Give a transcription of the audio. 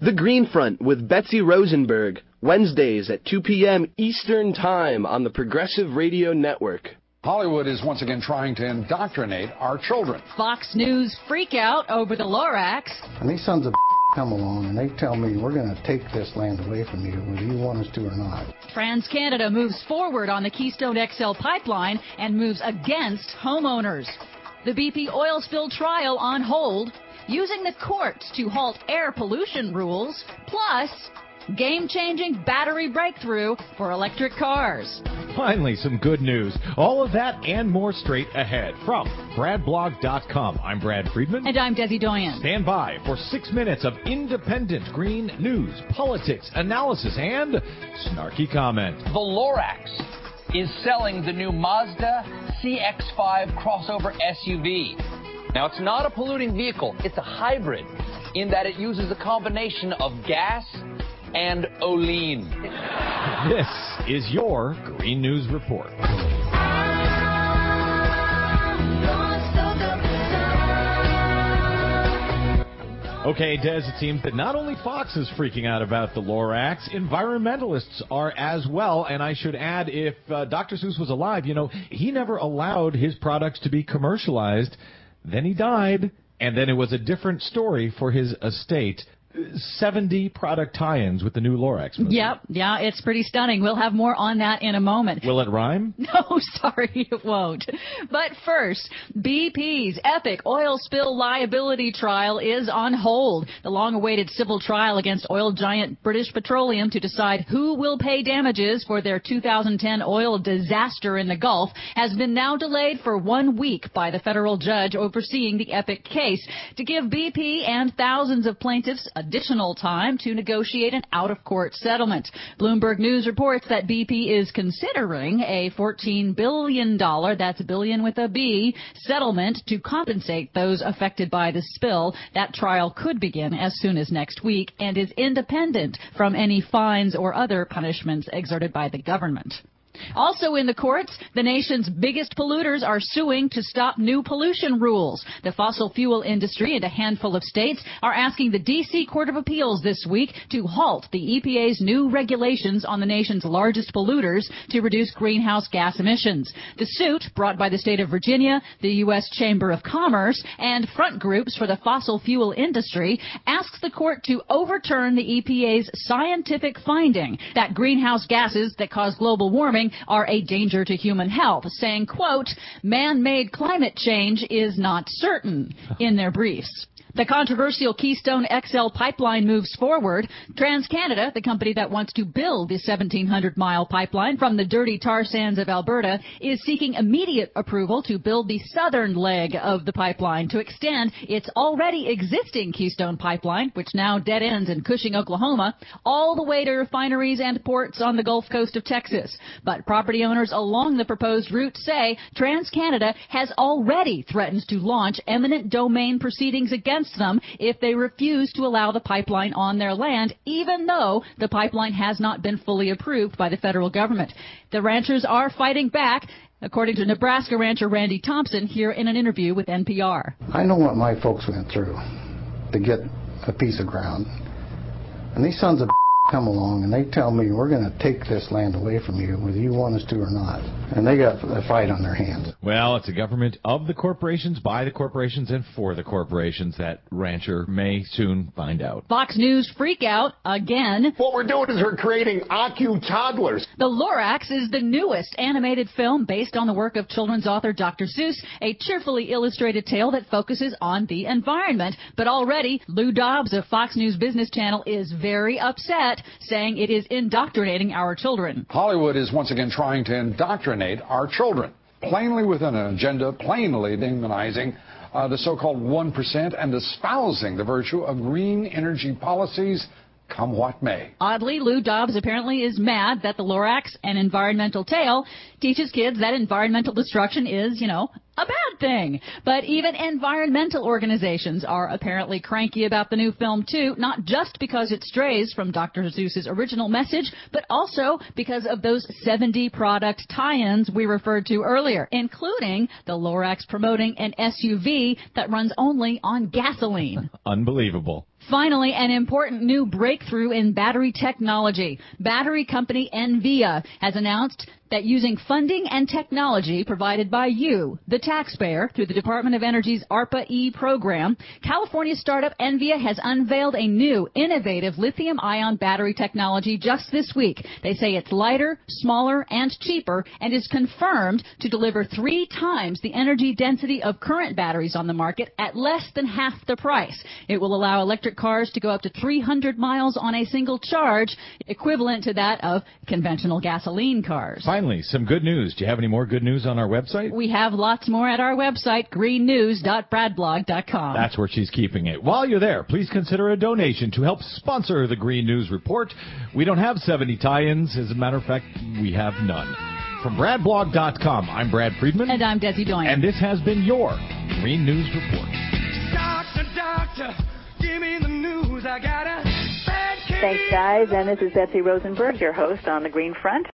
The Green Front with Betsy Rosenberg, Wednesdays at 2 p.m. Eastern Time on the Progressive Radio Network. Hollywood is once again trying to indoctrinate our children. Fox News freak out over the Lorax. And these sons of come along and they tell me we're going to take this land away from you, whether you want us to or not. TransCanada moves forward on the Keystone XL pipeline and moves against homeowners. The BP oil spill trial on hold, using the courts to halt air pollution rules, plus game-changing battery breakthrough for electric cars. Finally, some good news. All of that and more straight ahead from BradBlog.com. I'm Brad Friedman. And I'm Desi Doyen. Stand by for 6 minutes of independent green news, politics, analysis, and snarky comment. The Lorax is selling the new Mazda CX-5 crossover SUV. Now, it's not a polluting vehicle. It's a hybrid in that it uses a combination of gas and oleine. This is your Green News Report. Okay, Des, it seems that not only Fox is freaking out about the Lorax, environmentalists are as well. And I should add, if Dr. Seuss was alive, he never allowed his products to be commercialized. Then he died, and then it was a different story for his estate. 70 product tie-ins with the new Lorax movie. Yep, yeah, it's pretty stunning. We'll have more on that in a moment. Will it rhyme? No, sorry, it won't. But first, BP's epic oil spill liability trial is on hold. The long-awaited civil trial against oil giant British Petroleum to decide who will pay damages for their 2010 oil disaster in the Gulf has been now delayed for 1 week by the federal judge overseeing the epic case to give BP and thousands of plaintiffs additional time to negotiate an out-of-court settlement. Bloomberg News reports that BP is considering a $14 billion, that's billion with a B, settlement to compensate those affected by the spill. That trial could begin as soon as next week and is independent from any fines or other punishments exerted by the government. Also in the courts, the nation's biggest polluters are suing to stop new pollution rules. The fossil fuel industry and a handful of states are asking the D.C. Court of Appeals this week to halt the EPA's new regulations on the nation's largest polluters to reduce greenhouse gas emissions. The suit, brought by the state of Virginia, the U.S. Chamber of Commerce, and front groups for the fossil fuel industry, asks the court to overturn the EPA's scientific finding that greenhouse gases that cause global warming are a danger to human health, saying, quote, man-made climate change is not certain in their briefs. The controversial Keystone XL pipeline moves forward. TransCanada, the company that wants to build the 1,700-mile pipeline from the dirty tar sands of Alberta, is seeking immediate approval to build the southern leg of the pipeline to extend its already existing Keystone pipeline, which now dead ends in Cushing, Oklahoma, all the way to refineries and ports on the Gulf Coast of Texas. But property owners along the proposed route say TransCanada has already threatened to launch eminent domain proceedings against them if they refuse to allow the pipeline on their land, even though the pipeline has not been fully approved by the federal government. The ranchers are fighting back, according to Nebraska rancher Randy Thompson here in an interview with NPR. I know what my folks went through to get a piece of ground. And these sons of come along and they tell me we're going to take this land away from you whether you want us to or not. And they got a fight on their hands. Well, it's a government of the corporations, by the corporations, and for the corporations. That rancher may soon find out. Fox News freak out again. What we're doing is we're creating Accu toddlers. The Lorax is the newest animated film based on the work of children's author Dr. Seuss, a cheerfully illustrated tale that focuses on the environment. But already, Lou Dobbs of Fox News Business Channel is very upset, saying it is indoctrinating our children. Hollywood is once again trying to indoctrinate our children, plainly with an agenda, plainly demonizing the so-called 1% and espousing the virtue of green energy policies, come what may. Oddly, Lou Dobbs apparently is mad that the Lorax, an environmental tale, teaches kids that environmental destruction is, a bad thing. But even environmental organizations are apparently cranky about the new film, too, not just because it strays from Dr. Seuss's original message, but also because of those 70 product tie-ins we referred to earlier, including the Lorax promoting an SUV that runs only on gasoline. Unbelievable. Finally, an important new breakthrough in battery technology. Battery company NVIA has announced that using funding and technology provided by you, the taxpayer, through the Department of Energy's ARPA-E program, California startup NVIA has unveiled a new, innovative lithium-ion battery technology just this week. They say it's lighter, smaller, and cheaper, and is confirmed to deliver 3 times the energy density of current batteries on the market at less than half the price. It will allow electric cars to go up to 300 miles on a single charge, equivalent to that of conventional gasoline cars. Finally, some good news. Do you have any more good news on our website? We have lots more at our website, greennews.bradblog.com. That's where she's keeping it. While you're there, please consider a donation to help sponsor the Green News Report. We don't have 70 tie-ins. As a matter of fact, we have none. From bradblog.com, I'm Brad Friedman. And I'm Desi Doyen. And this has been your Green News Report. Doctor, give me the news. I got a bad case. Thanks, guys. And this is Betsy Rosenberg, your host on The Green Front.